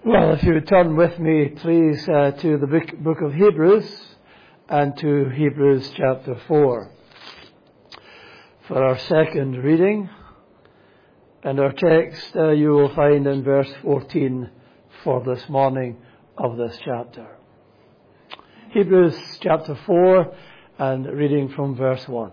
Well, if you would turn with me, please, to the book of Hebrews and to Hebrews chapter 4 for our second reading. And our text you will find in verse 14 for this morning of this chapter. Hebrews chapter 4 and reading from verse 1.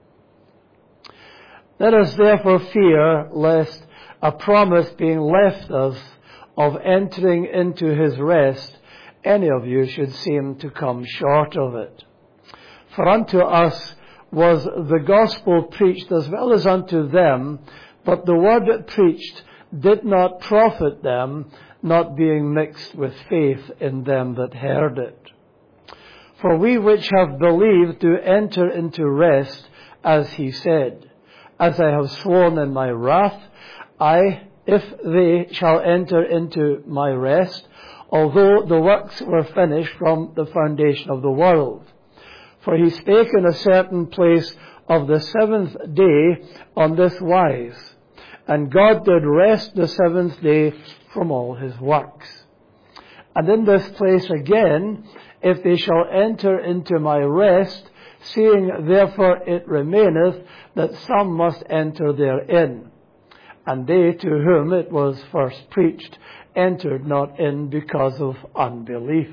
Let us therefore fear lest a promise being left us of entering into his rest, any of you should seem to come short of it. For unto us was the gospel preached as well as unto them, but the word it preached did not profit them, not being mixed with faith in them that heard it. For we which have believed do enter into rest, as he said, as I have sworn in my wrath, if they shall enter into my rest, although the works were finished from the foundation of the world. For he spake in a certain place of the seventh day on this wise, and God did rest the seventh day from all his works. And in this place again, if they shall enter into my rest, seeing therefore it remaineth that some must enter therein. And they to whom it was first preached entered not in because of unbelief.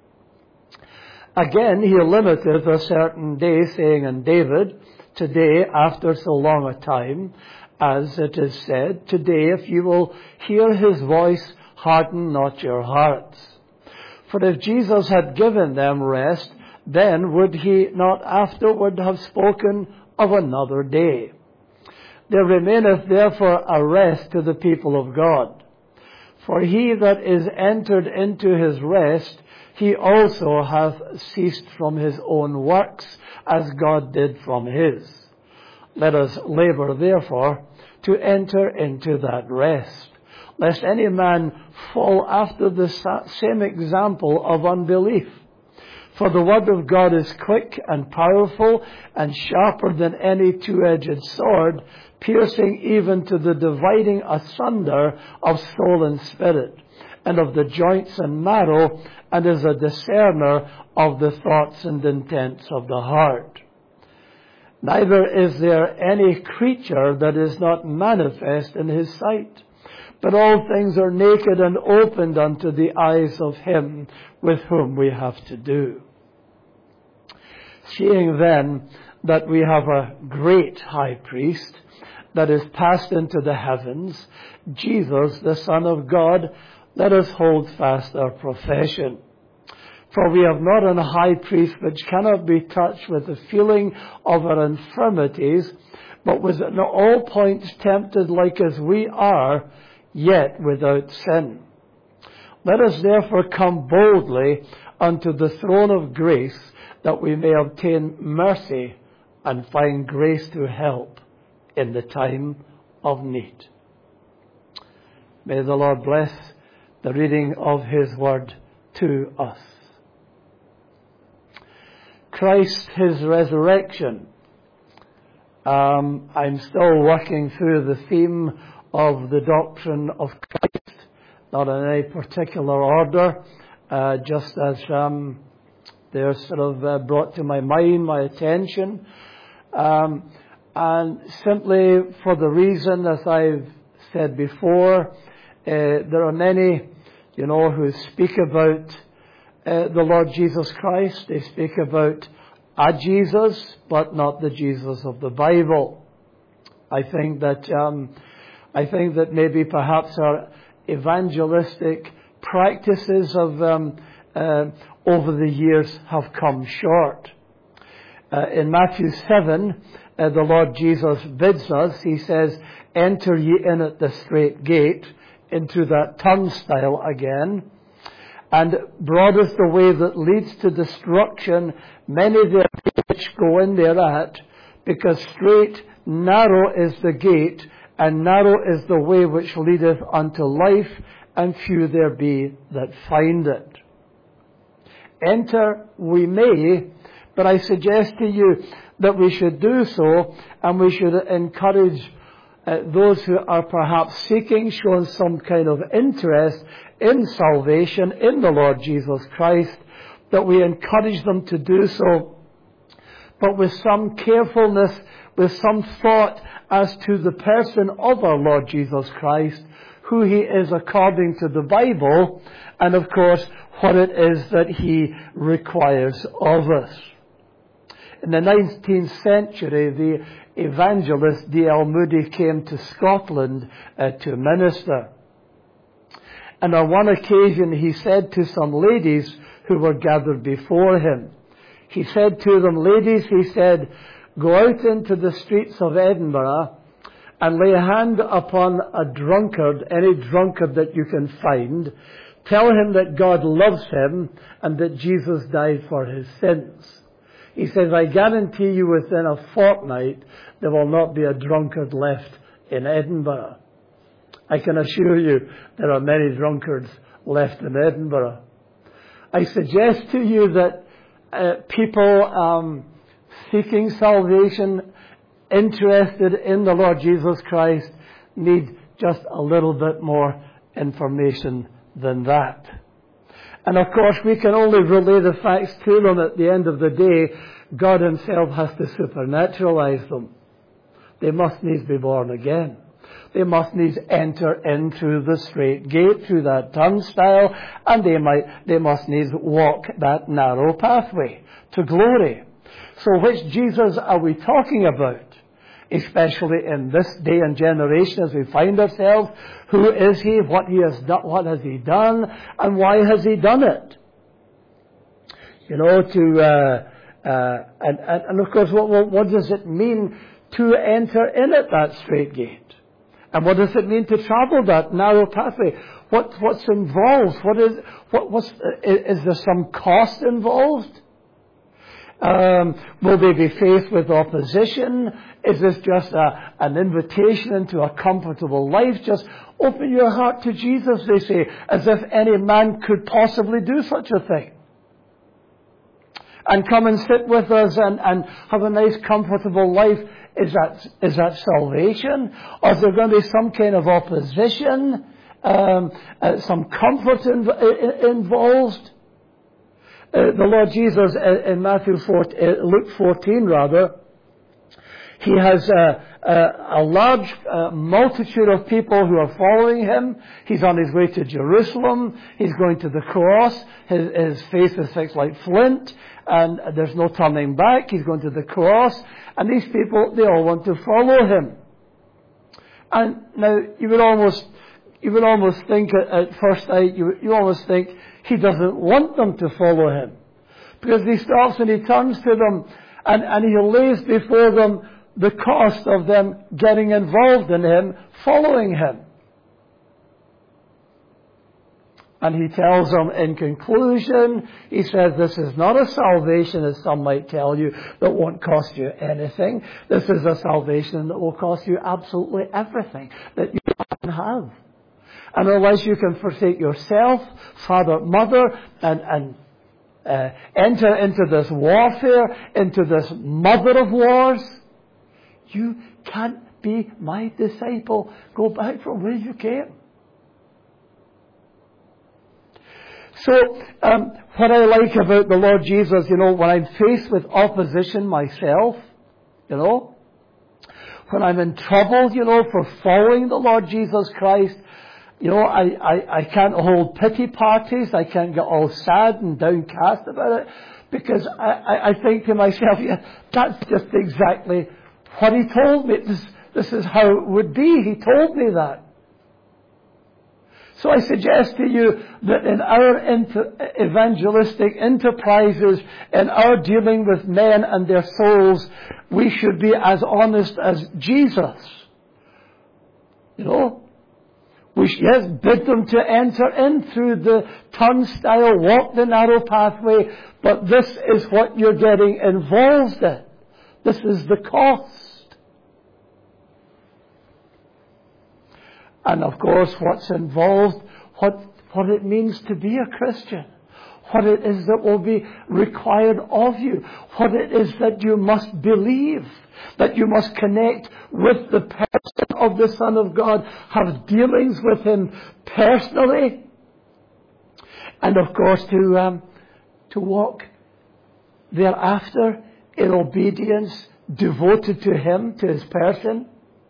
Again he limiteth a certain day, saying in David, today after so long a time, as it is said, today if you will hear his voice, harden not your hearts. For if Jesus had given them rest, then would he not afterward have spoken of another day? There remaineth therefore a rest to the people of God. For he that is entered into his rest, he also hath ceased from his own works, as God did from his. Let us labour therefore to enter into that rest, lest any man fall after the same example of unbelief. For the word of God is quick and powerful and sharper than any two-edged sword, piercing even to the dividing asunder of soul and spirit, and of the joints and marrow, and is a discerner of the thoughts and intents of the heart. Neither is there any creature that is not manifest in his sight, but all things are naked and opened unto the eyes of him with whom we have to do. Seeing then that we have a great high priest that is passed into the heavens, Jesus, the Son of God, let us hold fast our profession. For we have not an high priest which cannot be touched with the feeling of our infirmities, but was in all points tempted like as we are, yet without sin. Let us therefore come boldly unto the throne of grace, that we may obtain mercy and find grace to help in the time of need. May the Lord bless the reading of his word to us. Christ, his resurrection. I'm still working through the theme of the doctrine of Christ, not in any particular order, just as they're sort of brought to my mind, my attention. And simply for the reason, as I've said before, there are many, who speak about the Lord Jesus Christ. They speak about a Jesus, but not the Jesus of the Bible. I think that maybe perhaps our evangelistic practices of over the years have come short. In Matthew 7, the Lord Jesus bids us, he says, enter ye in at the strait gate, into that turnstile again, and broad is the way that leads to destruction, many there which go in thereat, because strait, narrow is the gate, and narrow is the way which leadeth unto life, and few there be that find it. Enter we may, but I suggest to you that we should do so, and we should encourage those who are perhaps seeking, showing some kind of interest in salvation in the Lord Jesus Christ, that we encourage them to do so, but with some carefulness, with some thought as to the person of our Lord Jesus Christ, who He is according to the Bible, and of course what it is that He requires of us. In the 19th century, the evangelist D.L. Moody came to Scotland to minister. And on one occasion he said to some ladies who were gathered before him, he said to them, "Ladies," he said, "go out into the streets of Edinburgh and lay a hand upon a drunkard, any drunkard that you can find. Tell him that God loves him and that Jesus died for his sins." He says, "I guarantee you within a fortnight there will not be a drunkard left in Edinburgh." I can assure you there are many drunkards left in Edinburgh. I suggest to you that people seeking salvation, interested in the Lord Jesus Christ, need just a little bit more information than that. And of course, we can only relay the facts to them. At the end of the day, God Himself has to supernaturalize them. They must needs be born again. They must needs enter in through the straight gate, through that turnstile, and they must needs walk that narrow pathway to glory. So which Jesus are we talking about? Especially in this day and generation as we find ourselves. Who is He? What has He done? And why has He done it? You know, and of course, what does it mean to enter in at that straight gate? And what does it mean to travel that narrow pathway? What's involved? Is there some cost involved? Will they be faced with opposition? Is this just an invitation into a comfortable life? Just open your heart to Jesus, they say, as if any man could possibly do such a thing. And come and sit with us and have a nice comfortable life. Is that salvation? Or is there going to be some kind of opposition? Some comfort involved? The Lord Jesus in Luke 14 rather, He has a large multitude of people who are following Him. He's on His way to Jerusalem. He's going to the cross. His face is fixed like flint, and there's no turning back. He's going to the cross, and these people, they all want to follow Him. And now you would almost think at first sight, you almost think He doesn't want them to follow Him, because He stops and He turns to them and He lays before them the cost of them getting involved in Him, following Him. And He tells them in conclusion, He says, this is not a salvation, as some might tell you, that won't cost you anything. This is a salvation that will cost you absolutely everything that you can have. And otherwise you can forsake yourself, father, mother, and enter into this warfare, into this mother of wars. You can't be my disciple. Go back from where you came. So, what I like about the Lord Jesus, when I'm faced with opposition myself, when I'm in trouble, for following the Lord Jesus Christ, I can't hold pity parties. I can't get all sad and downcast about it, because I think to myself, yeah, that's just exactly what He told me. This is how it would be. He told me that. So I suggest to you that in our evangelistic enterprises, in our dealing with men and their souls, we should be as honest as Jesus. We should bid them to enter in through the turnstile, walk the narrow pathway, but this is what you're getting involved in. This is the cost. And of course, what's involved, what it means to be a Christian, what it is that will be required of you, what it is that you must believe, that you must connect with the person of the Son of God, have dealings with him personally, and of course to walk thereafter in obedience, devoted to him, to his person,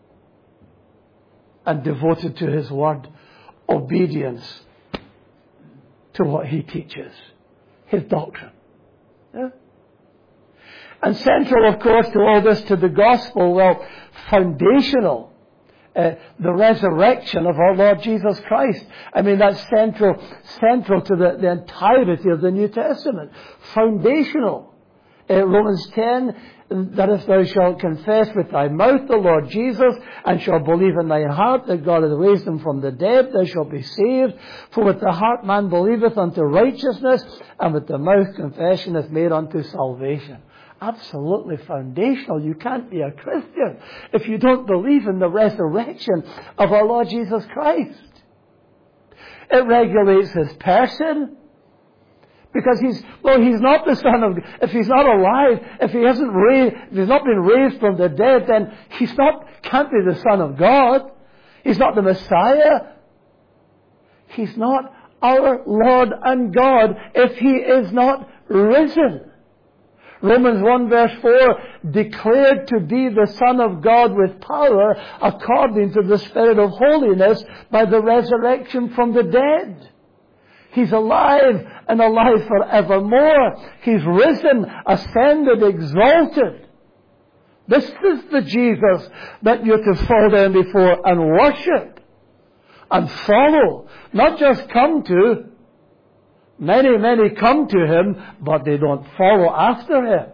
and devoted to his word, obedience to what he teaches, his doctrine. Yeah? And central, of course, to all this, to the gospel, well, foundational, the resurrection of our Lord Jesus Christ. I mean, that's central to the entirety of the New Testament. Foundational. Romans 10, that if thou shalt confess with thy mouth the Lord Jesus, and shalt believe in thy heart that God hath raised him from the dead, thou shalt be saved. For with the heart man believeth unto righteousness, and with the mouth confession is made unto salvation. Absolutely foundational. You can't be a Christian if you don't believe in the resurrection of our Lord Jesus Christ. It regulates his person. Because he's not the Son of God. If he's not alive, if he's not been raised from the dead, then can't be the Son of God. He's not the Messiah. He's not our Lord and God if he is not risen. Romans 1 verse 4, declared to be the Son of God with power according to the Spirit of holiness by the resurrection from the dead. He's alive and alive forevermore. He's risen, ascended, exalted. This is the Jesus that you're to fall down before and worship and follow. Not just come to. Many come to him, but they don't follow after him.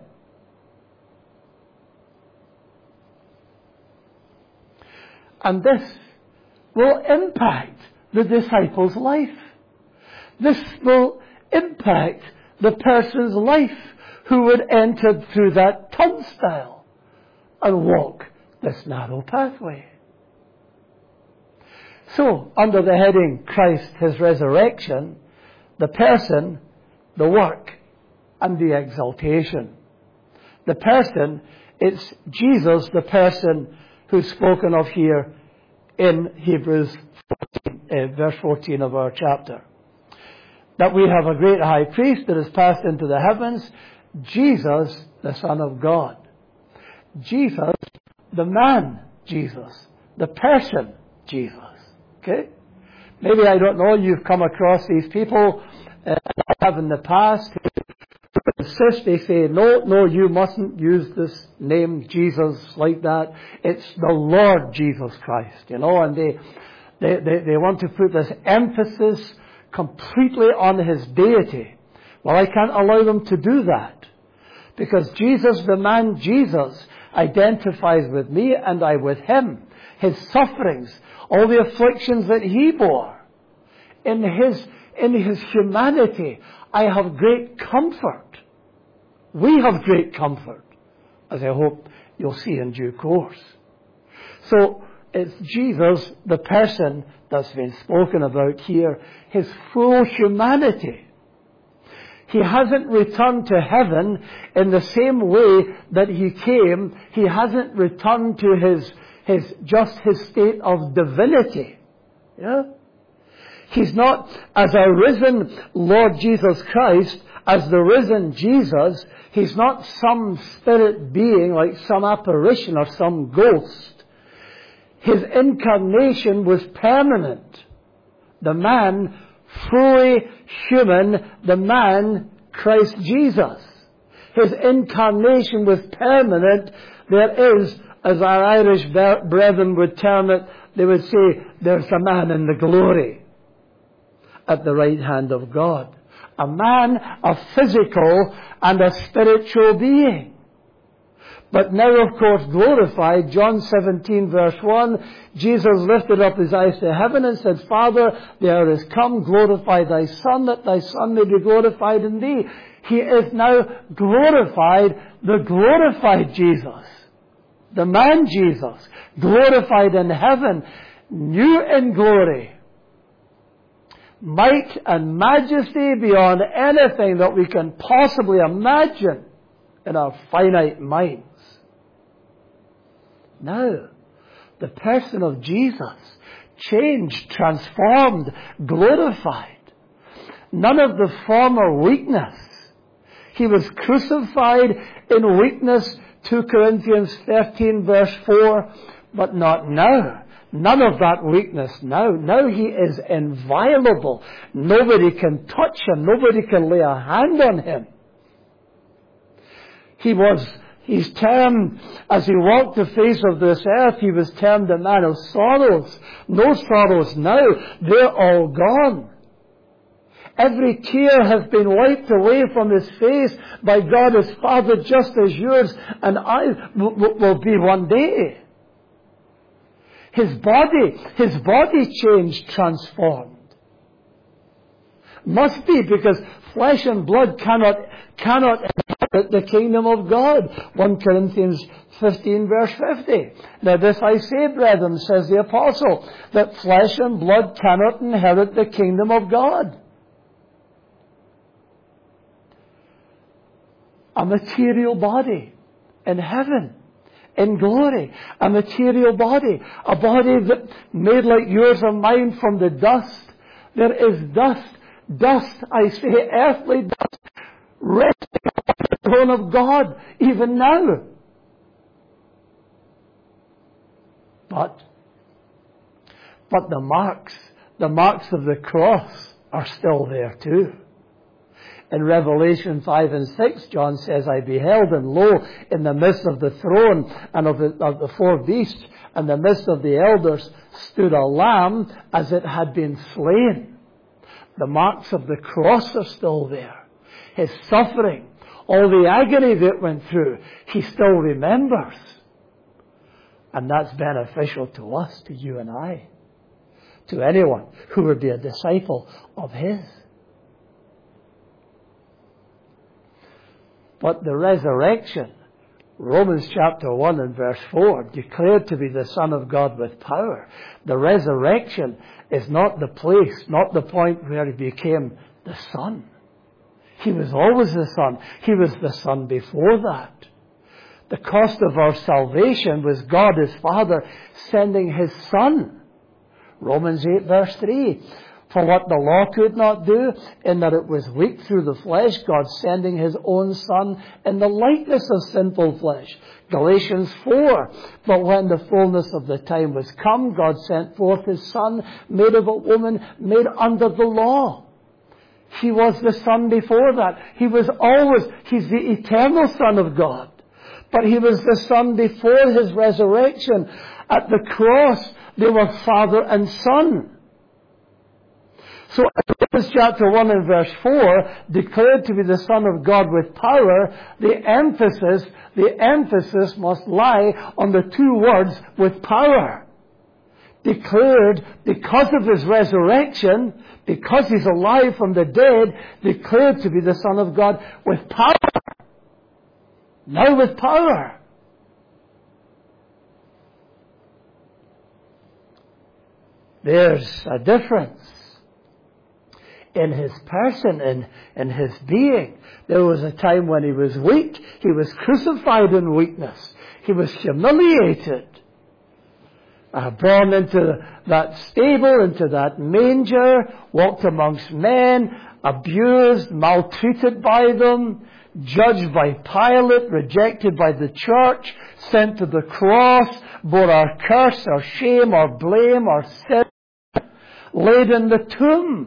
And this will impact the disciples' life. This will impact the person's life who would enter through that turnstile and walk this narrow pathway. So, under the heading Christ, his resurrection, the person, the work, and the exaltation. The person, it's Jesus, the person who's spoken of here in Hebrews 14, verse 14 of our chapter. That we have a great high priest that has passed into the heavens, Jesus, the Son of God. Jesus, the man Jesus. The person Jesus. Okay? Maybe, I don't know, you've come across these people, I have in the past, who insist, they say, no, you mustn't use this name Jesus like that. It's the Lord Jesus Christ, and they want to put this emphasis completely on his deity. Well, I can't allow them to do that. Because Jesus, the man Jesus, identifies with me and I with him. His sufferings, all the afflictions that he bore. In his humanity, I have great comfort. We have great comfort, as I hope you'll see in due course. So, it's Jesus, the person that's been spoken about here, his full humanity. He hasn't returned to heaven in the same way that he came. He hasn't returned to his state of divinity. Yeah? He's not, as our risen Lord Jesus Christ, as the risen Jesus, he's not some spirit being like some apparition or some ghost. His incarnation was permanent. The man, fully human, the man, Christ Jesus. His incarnation was permanent. There is, as our Irish brethren would term it, they would say, there's a man in the glory at the right hand of God. A man, a physical and a spiritual being. But now, of course, glorified, John 17 verse 1, Jesus lifted up his eyes to heaven and said, Father, the hour is come, glorify thy Son, that thy Son may be glorified in thee. He is now glorified, the glorified Jesus. The man Jesus, glorified in heaven, new in glory. Might and majesty beyond anything that we can possibly imagine in our finite minds. Now, The person of Jesus. Changed, transformed, glorified. None of the former weakness. He was crucified in weakness, 2 Corinthians 13 verse 4, but not now. None of that weakness now. Now he is inviolable. Nobody can touch him. Nobody can lay a hand on him. He's termed, as he walked the face of this earth, he was termed a man of sorrows. No sorrows now. They're all gone. Every tear has been wiped away from his face by God his Father, just as yours and I will be one day. His body changed, transformed. Must be, because flesh and blood cannot inherit the kingdom of God. 1 Corinthians 15 verse 50. Now this I say, brethren, says the apostle, that flesh and blood cannot inherit the kingdom of God. A material body in heaven, in glory. A material body. A body that made like yours or mine from the dust. There is dust. Dust, I say, earthly dust, resting on the throne of God, even now. But the marks of the cross are still there too. In Revelation 5 and 6, John says, I beheld, and lo, in the midst of the throne and of the four beasts, and the midst of the elders, stood a lamb as it had been slain. The marks of the cross are still there. His suffering, all the agony that went through, he still remembers. And that's beneficial to us, to you and I, to anyone who would be a disciple of his. But the resurrection, Romans chapter 1 and verse 4, declared to be the Son of God with power. The resurrection is not the place, not the point where he became the Son. He was always the Son. He was the Son before that. The cost of our salvation was God his Father sending his Son. Romans 8 verse 3. For what the law could not do, in that it was weak through the flesh, God sending his own Son in the likeness of sinful flesh. Galatians 4. But when the fullness of the time was come, God sent forth his Son, made of a woman, made under the law. He was the Son before that. He's the eternal Son of God. But he was the Son before his resurrection. At the cross, they were Father and Son. So Romans chapter 1 and verse 4, declared to be the Son of God with power, the emphasis must lie on the two words, with power. Declared because of his resurrection, because he's alive from the dead, declared to be the Son of God with power. Now with power. There's a difference in his person, in his being. There was a time when he was weak. He was crucified in weakness. He was humiliated. Born into that stable, into that manger, walked amongst men, abused, maltreated by them, judged by Pilate, rejected by the church, sent to the cross, bore our curse, our shame, our blame, our sin, laid in the tomb.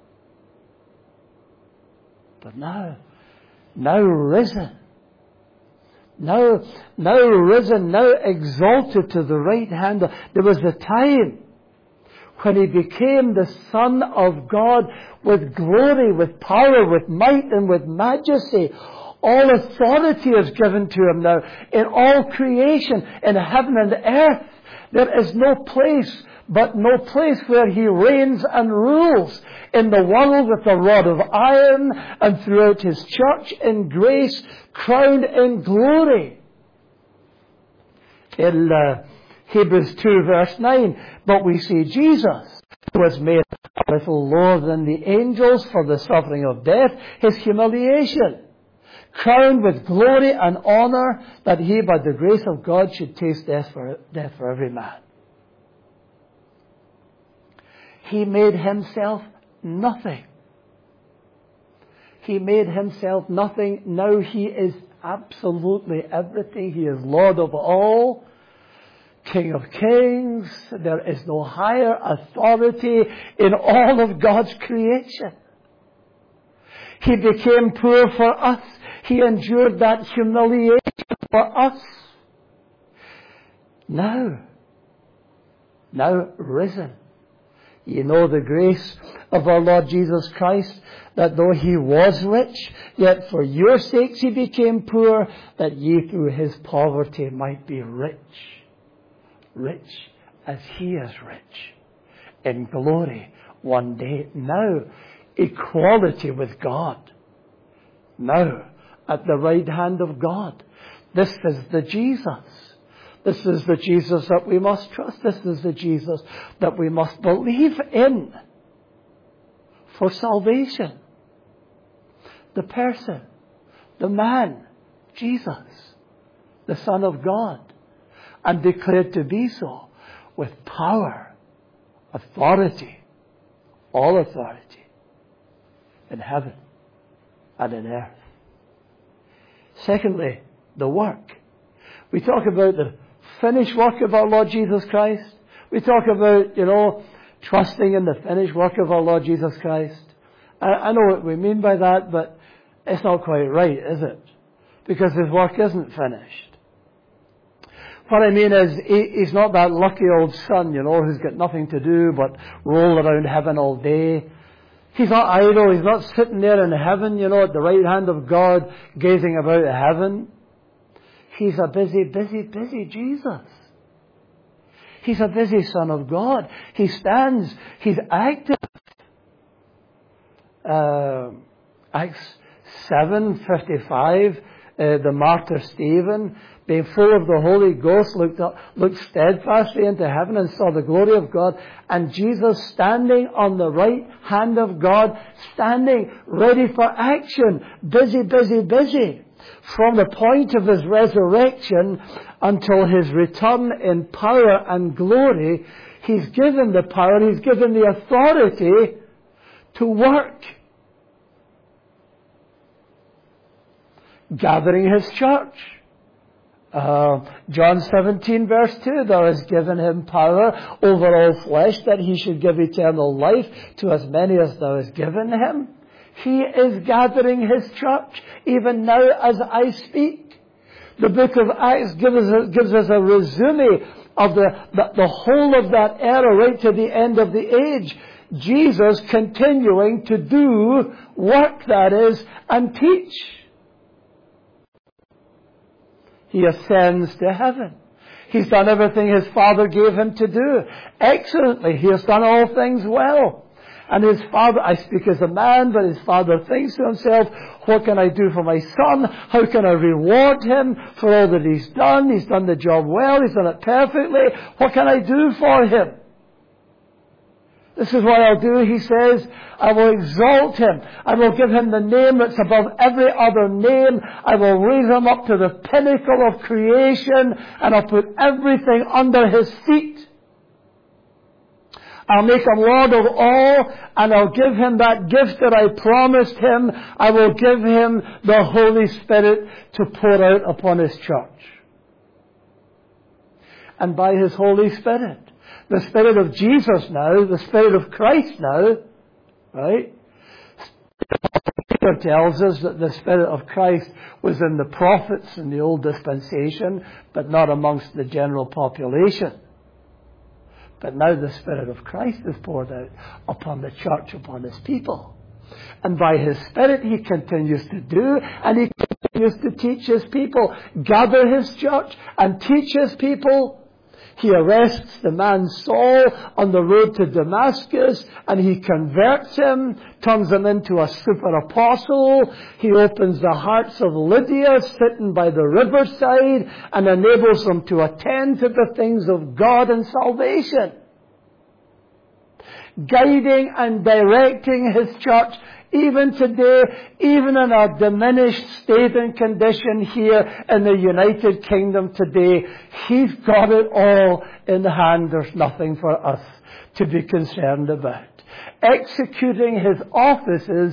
But now risen. Now risen, now exalted to the right hand. There was a time when he became the Son of God with glory, with power, with might and with majesty. All authority is given to him now in all creation, in heaven and earth. There is no place where he reigns and rules in the world with a rod of iron, and throughout his church in grace, crowned in glory. In Hebrews 2 verse 9, but we see Jesus, who was made a little lower than the angels for the suffering of death, his humiliation, crowned with glory and honor, that he by the grace of God should taste death for every man. He made himself nothing. He made himself nothing. Now he is absolutely everything. He is Lord of all, King of kings. There is no higher authority in all of God's creation. He became poor for us. He endured that humiliation for us. Now risen. You know the grace of our Lord Jesus Christ, that though he was rich, yet for your sakes he became poor, that ye through his poverty might be rich. Rich as he is rich in glory one day. Now, equality with God. Now, at the right hand of God. This is the Jesus. This is the Jesus that we must trust. This is the Jesus that we must believe in for salvation. The person, the man, Jesus, the Son of God, and declared to be so with power, authority, all authority in heaven and in earth. Secondly, the work. We talk about the finished work of our Lord Jesus Christ. We talk about, trusting in the finished work of our Lord Jesus Christ. I know what we mean by that, but it's not quite right, is it? Because his work isn't finished. What I mean is, he's not that lucky old son, who's got nothing to do but roll around heaven all day. He's not idle. He's not sitting there in heaven, at the right hand of God, gazing about heaven. He's a busy, busy, busy Jesus. He's a busy Son of God. He stands. He's active. Acts 7:55, the martyr Stephen, being full of the Holy Ghost, looked steadfastly into heaven and saw the glory of God, and Jesus standing on the right hand of God, standing ready for action, busy, busy, busy. From the point of his resurrection until his return in power and glory, he's given the power, he's given the authority to work. Gathering his church. John 17 verse 2, there is given him power over all flesh, that he should give eternal life to as many as thou hast given him. He is gathering his church, even now as I speak. The book of Acts gives us a resume of the whole of that era right to the end of the age. Jesus continuing to do work, that is, and teach. He ascends to heaven. He's done everything his Father gave him to do. Excellently. He has done all things well. And his Father, I speak as a man, but his Father thinks to himself, what can I do for my son? How can I reward him for all that he's done? He's done the job well. He's done it perfectly. What can I do for him? This is what I'll do, he says. I will exalt him. I will give him the name that's above every other name. I will raise him up to the pinnacle of creation, and I'll put everything under his feet. I'll make him Lord of all, and I'll give him that gift that I promised him. I will give him the Holy Spirit to pour out upon his church. And by his Holy Spirit, the Spirit of Jesus now, the Spirit of Christ now, right? Peter tells us that the Spirit of Christ was in the prophets in the old dispensation, but not amongst the general population. But now the Spirit of Christ is poured out upon the church, upon his people. And by his Spirit he continues to do, and he continues to teach his people, gather his church and teach his people. He arrests the man Saul on the road to Damascus, and he converts him, turns him into a super apostle. He opens the hearts of Lydia sitting by the riverside and enables them to attend to the things of God and salvation. guiding and directing His church even today, even in our diminished state and condition here in the United Kingdom today. He's got it all in hand. There's nothing for us to be concerned about. Executing His offices,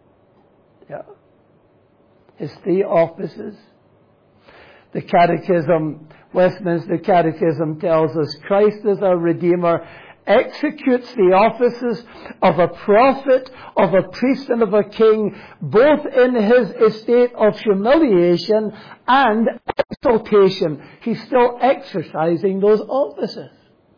His 3 offices. The Catechism, Westminster Catechism tells us Christ as our Redeemer executes the offices of a prophet, of a priest and of a king, both in His estate of humiliation and exaltation. He's still exercising those offices.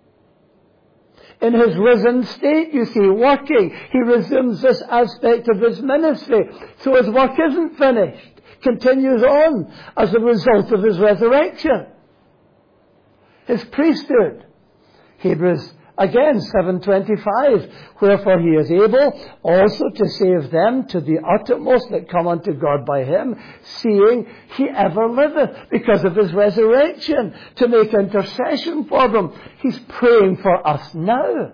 In His risen state, you see, working, He resumes this aspect of His ministry. So His work isn't finished. Continues on as a result of His resurrection. His priesthood. Hebrews, again, 7:25. Wherefore He is able also to save them to the uttermost that come unto God by Him, seeing He ever liveth, because of His resurrection, to make intercession for them. He's praying for us now.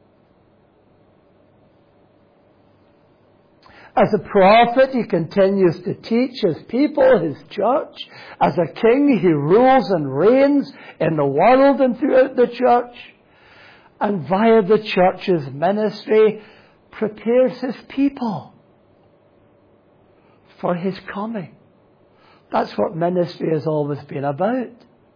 As a prophet, He continues to teach His people, His church. As a king, He rules and reigns in the world and throughout the church. And via the church's ministry, prepares His people for His coming. That's what ministry has always been about.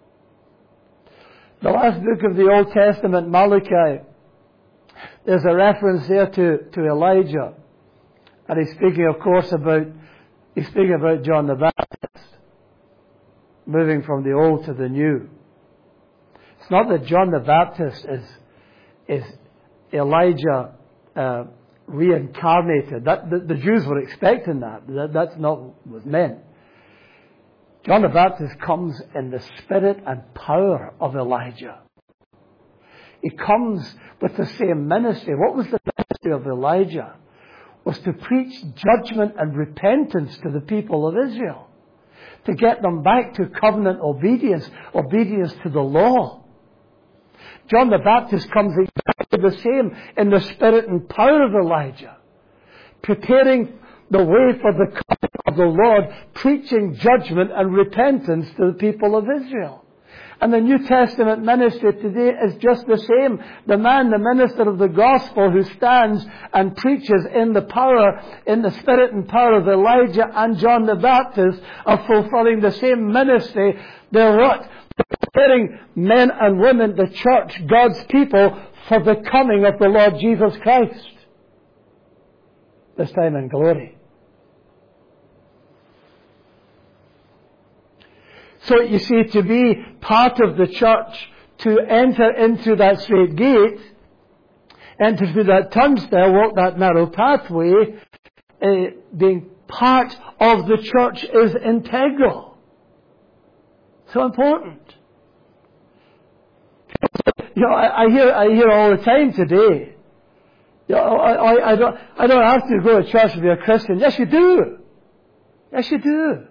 The last book of the Old Testament, Malachi, there's a reference there to Elijah. And he's speaking, of course, about John the Baptist, moving from the old to the new. It's not that John the Baptist is Elijah reincarnated. The Jews were expecting that. That's not what was meant. John the Baptist comes in the spirit and power of Elijah. He comes with the same ministry. What was the ministry of Elijah? Was to preach judgment and repentance to the people of Israel. To get them back to covenant obedience to the law. John the Baptist comes exactly the same in the spirit and power of Elijah. Preparing the way for the coming of the Lord, preaching judgment and repentance to the people of Israel. And the New Testament ministry today is just the same. The minister of the gospel who stands and preaches in the spirit and power of Elijah and John the Baptist are fulfilling the same ministry. They're what? Preparing men and women, the church, God's people, for the coming of the Lord Jesus Christ. This time in glory. So you see, to be part of the church, to enter into that straight gate, enter through that turnstile, walk that narrow pathway, being part of the church is integral. So important. You know, I hear all the time today, you know, I don't have to go to church to be a Christian. Yes, you do. Yes, you do.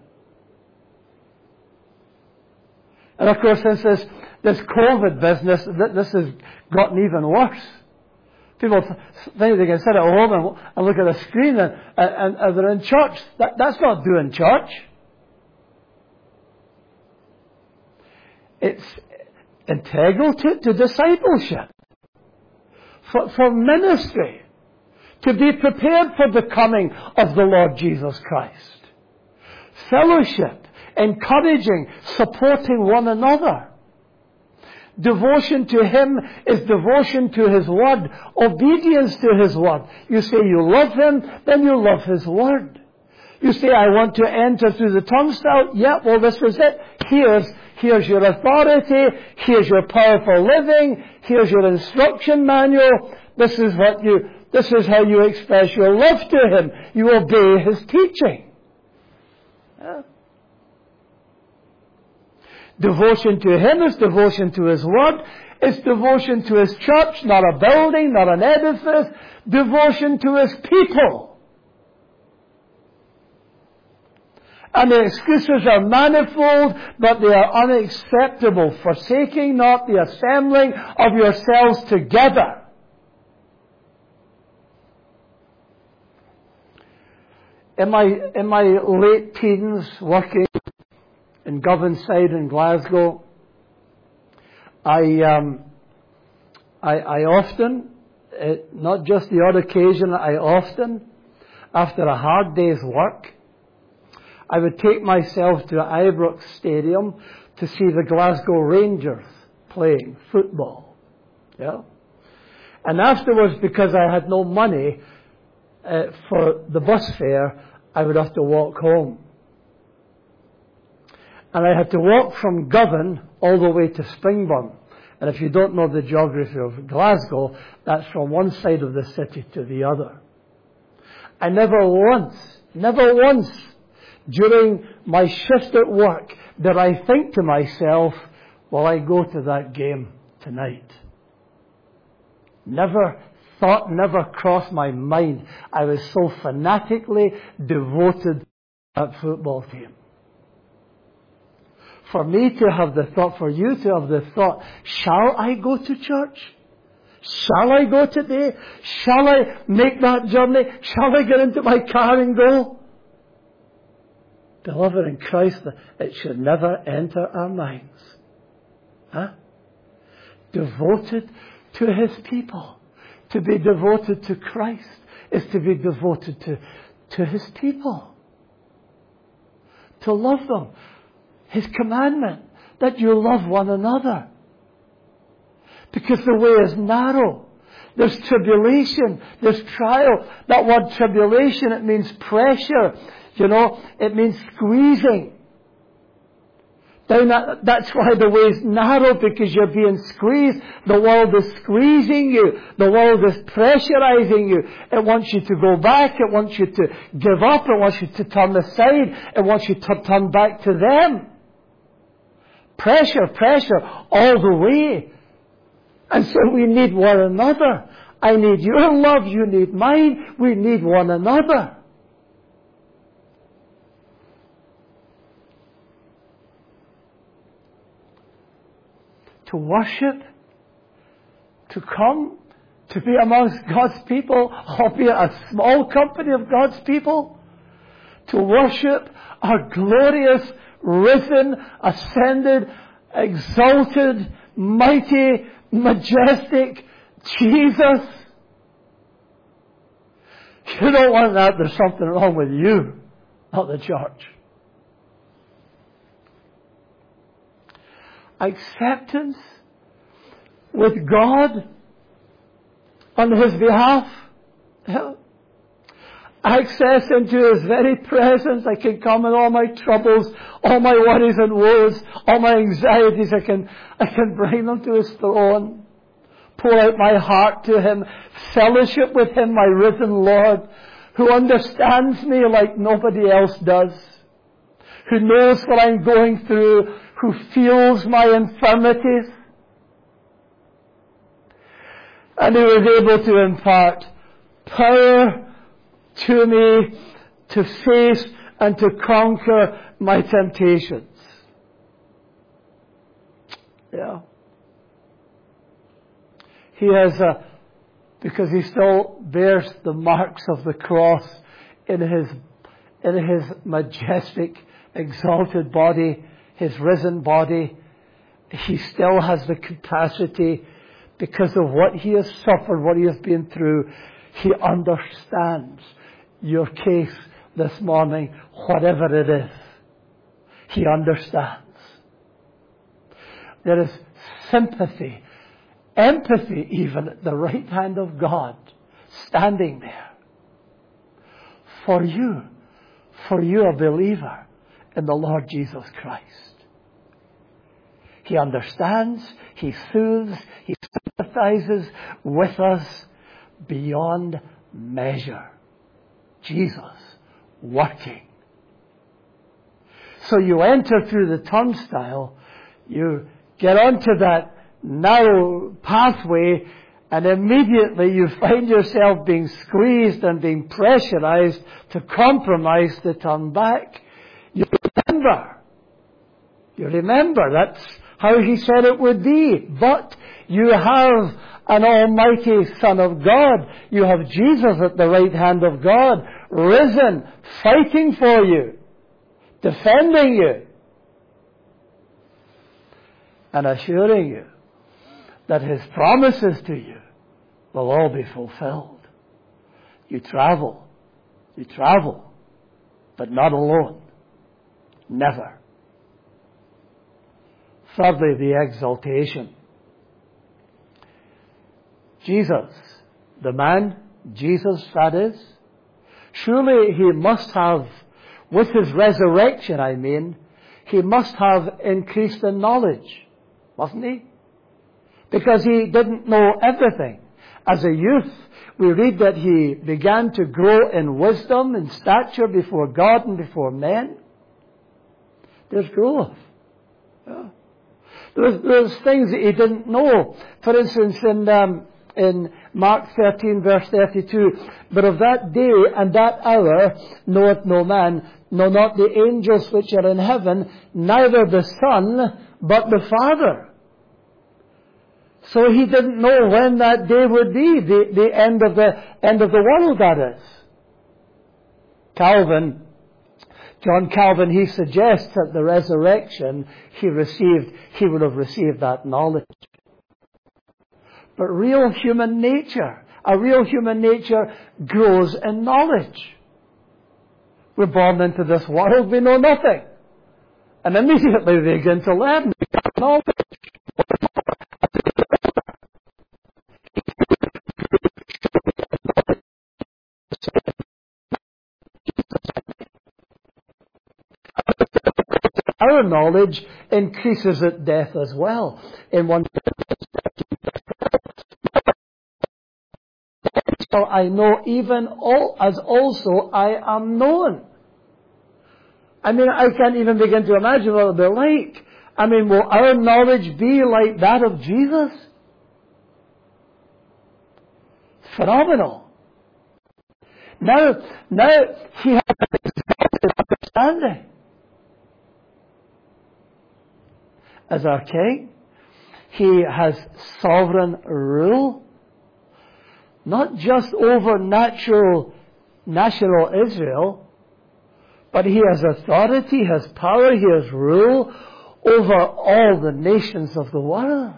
And of course, since this COVID business, this has gotten even worse. People think they can sit at home and look at a screen and they're in church. That's not doing church. It's integral to discipleship. For ministry. To be prepared for the coming of the Lord Jesus Christ. Fellowship. Encouraging, supporting one another. Devotion to Him is devotion to His Word. Obedience to His Word. You say you love Him, then you love His Word. You say, I want to enter through the turnstile. Yeah, well, this is it. Here's your authority. Here's your powerful living. Here's your instruction manual. This is how you express your love to Him. You obey His teaching. Yeah. Devotion to Him is devotion to His Word. It's devotion to His church, not a building, not an edifice. Devotion to His people. And the excuses are manifold, but they are unacceptable. Forsaking not the assembling of yourselves together. in my late teens, working in Govinside in Glasgow, I often, not just the odd occasion, I often, after a hard day's work, I would take myself to Ibrox Stadium to see the Glasgow Rangers playing football. Yeah? And afterwards, because I had no money for the bus fare, I would have to walk home. And I had to walk from Govan all the way to Springburn. And if you don't know the geography of Glasgow, that's from one side of the city to the other. I never once during my shift at work did I think to myself, will I go to that game tonight? Never crossed my mind. I was so fanatically devoted to that football team. For me to have the thought, for you to have the thought, shall I go to church? Shall I go today? Shall I make that journey? Shall I get into my car and go? Beloved in Christ, it should never enter our minds. Huh? Devoted to His people. To be devoted to Christ is to be devoted to His people. To love them. His commandment, that you love one another. Because the way is narrow. There's tribulation. There's trial. That word tribulation, it means pressure. You know, it means squeezing. That's why the way is narrow, because you're being squeezed. The world is squeezing you. The world is pressurizing you. It wants you to go back. It wants you to give up. It wants you to turn aside. It wants you to turn back to them. Pressure, all the way. And so we need one another. I need your love, you need mine. We need one another. To worship, to come, to be amongst God's people, albeit a small company of God's people. To worship our glorious, risen, ascended, exalted, mighty, majestic Jesus. You don't want that. There's something wrong with you, not the church. Acceptance with God on His behalf. Access into His very presence. I can come in all my troubles, all my worries and woes, all my anxieties. I can bring them to His throne. Pour out my heart to Him. Fellowship with Him, my risen Lord, who understands me like nobody else does. Who knows what I'm going through. Who feels my infirmities. And who is able to impart power to me to face and to conquer my temptations. Yeah. He has because He still bears the marks of the cross in His majestic, exalted body, His risen body. He still has the capacity, because of what He has suffered, what He has been through. He understands your case this morning, whatever it is. He understands. There is sympathy, empathy even at the right hand of God, standing there. For you a believer in the Lord Jesus Christ. He understands, He soothes, He sympathizes with us beyond measure. Jesus working. So you enter through the turnstile, you get onto that narrow pathway, and immediately you find yourself being squeezed and being pressurized to compromise, to turn back. You remember that's how He said it would be. But you have an almighty Son of God. You have Jesus at the right hand of God, risen, fighting for you, defending you, and assuring you that His promises to you will all be fulfilled. You travel, but not alone. Never. Thirdly, the exaltation. Jesus, the man, Jesus that is, surely He must have, with His resurrection He must have increased in knowledge, mustn't He? Because He didn't know everything. As a youth, we read that He began to grow in wisdom and stature before God and before men. There's growth. Yeah. There's things that He didn't know. For instance, in Mark 13 verse 32, but of that day and that hour knoweth no man, no, not the angels which are in heaven, neither the Son, but the Father. So He didn't know when that day would be, the end of the world, that is. John Calvin, he suggests that the resurrection he would have received that knowledge. But a real human nature grows in knowledge. We're born into this world, we know nothing. And immediately we begin to learn knowledge. Our knowledge increases at death as well. In one, I know even as also I am known. I can't even begin to imagine what it'll be like. Will our knowledge be like that of Jesus? Phenomenal. Now He has an understanding. As our King, He has sovereign rule, not just over national Israel, but He has authority, He has power, He has rule over all the nations of the world.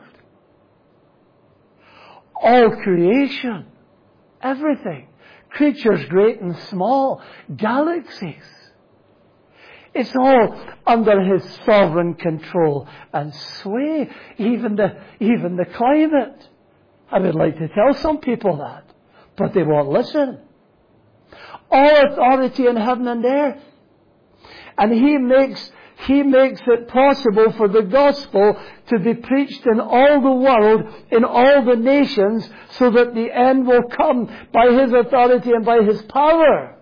All creation, everything, creatures great and small, galaxies. It's all under His sovereign control and sway, even the climate. I would like to tell some people that, but they won't listen. All authority in heaven and earth. And He makes it possible for the gospel to be preached in all the world, in all the nations, so that the end will come by His authority and by His power.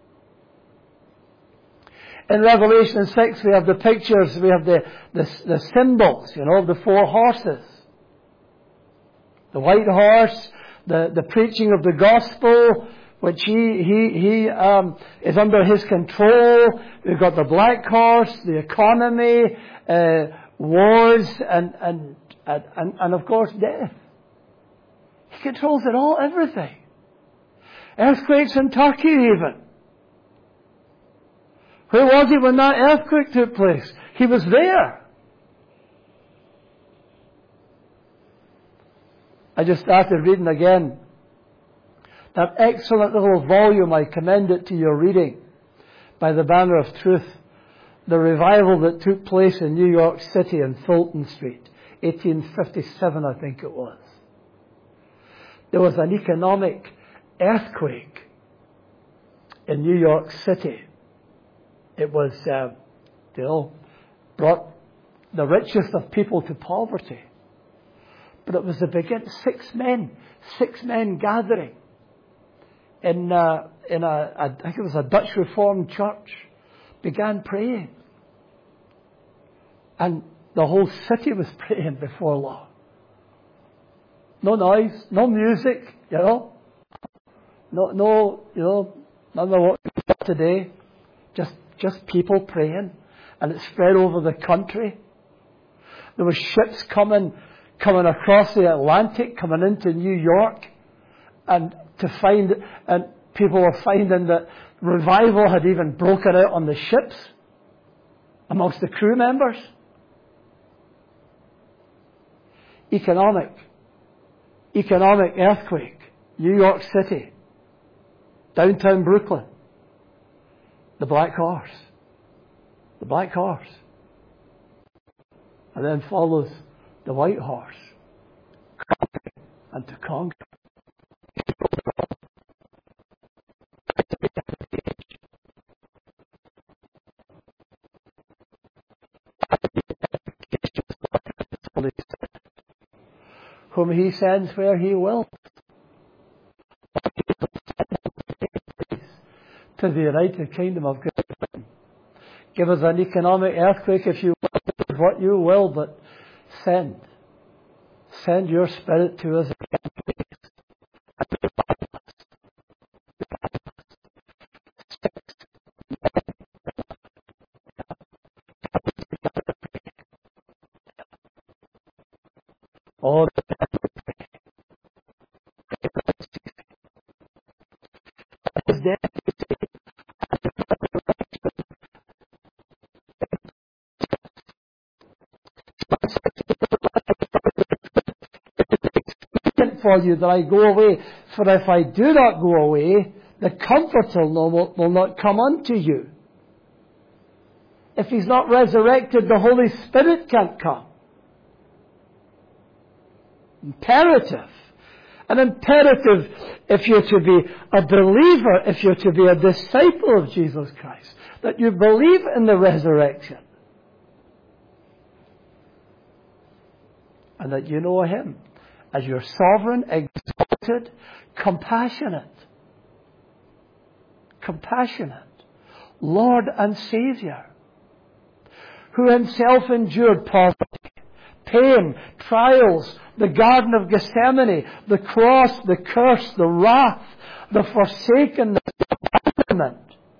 In Revelation 6 we have the pictures, we have the symbols, of the 4 horses. The white horse, the preaching of the gospel, which he is under His control. We've got the black horse, the economy, wars, and of course death. He controls it all, everything. Earthquakes in Turkey even. Where was He when that earthquake took place? He was there. I just started reading again that excellent little volume. I commend it to your reading, by the Banner of Truth. The revival that took place in New York City in Fulton Street, 1857 I think it was. There was an economic earthquake in New York City. It was, brought the richest of people to poverty. But it was the beginning. 6 men gathering in I think it was a Dutch Reformed church, began praying. And the whole city was praying before long. No noise, no music, No, none of what we got today. Just people praying, and it spread over the country. There were ships coming across the Atlantic, coming into New York, and to find, and People were finding that revival had even broken out on the ships amongst the crew members. Economic earthquake, New York City, downtown Brooklyn, the Black Horse. The Black Horse. And then follows the White Horse. And to conquer. Whom he sends where he will. To the United Kingdom of Great Britain. Give us an economic earthquake if you will, what you will, but send. Send your Spirit to us again. Oh, for you that I go away, for if I do not go away, the Comforter will not come unto you. If he's not resurrected, the Holy Spirit can't come. Imperative. An imperative if you're to be a believer, if you're to be a disciple of Jesus Christ, that you believe in the resurrection. And that you know Him as your sovereign, exalted, compassionate, Lord and Saviour, who Himself endured poverty, pain, trials, the Garden of Gethsemane, the cross, the curse, the wrath, the forsakenness, the abandonment.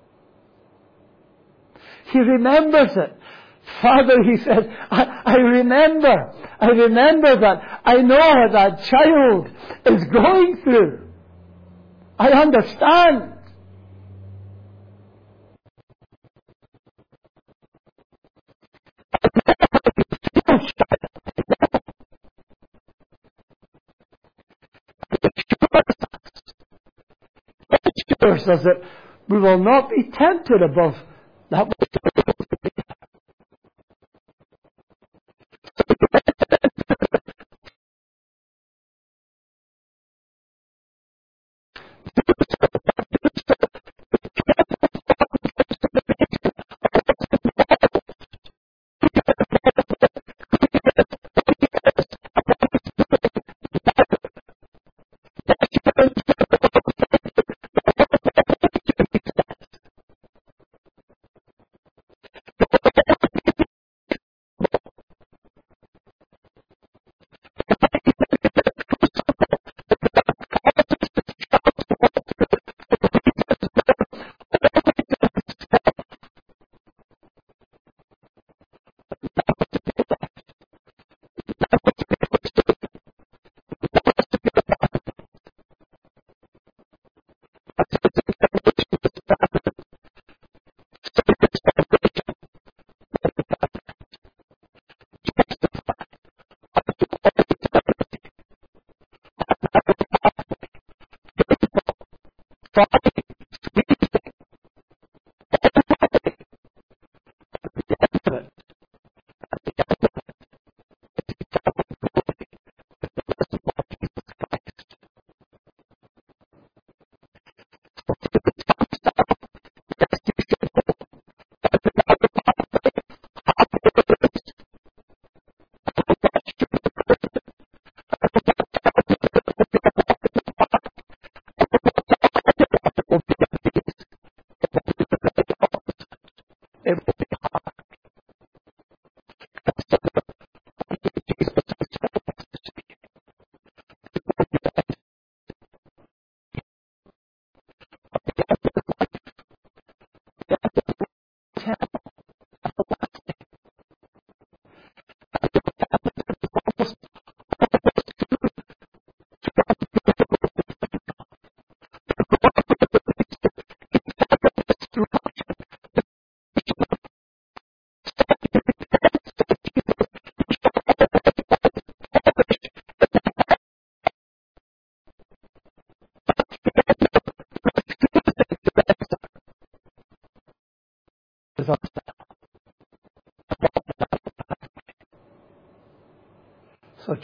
He remembers it. Father, he said, I remember that. I know what that child is going through. I understand. Says that we will not be tempted above that which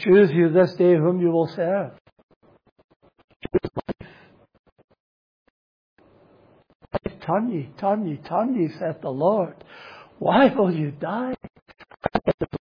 choose you this day whom you will serve. Turn ye, saith the Lord. Why will you die?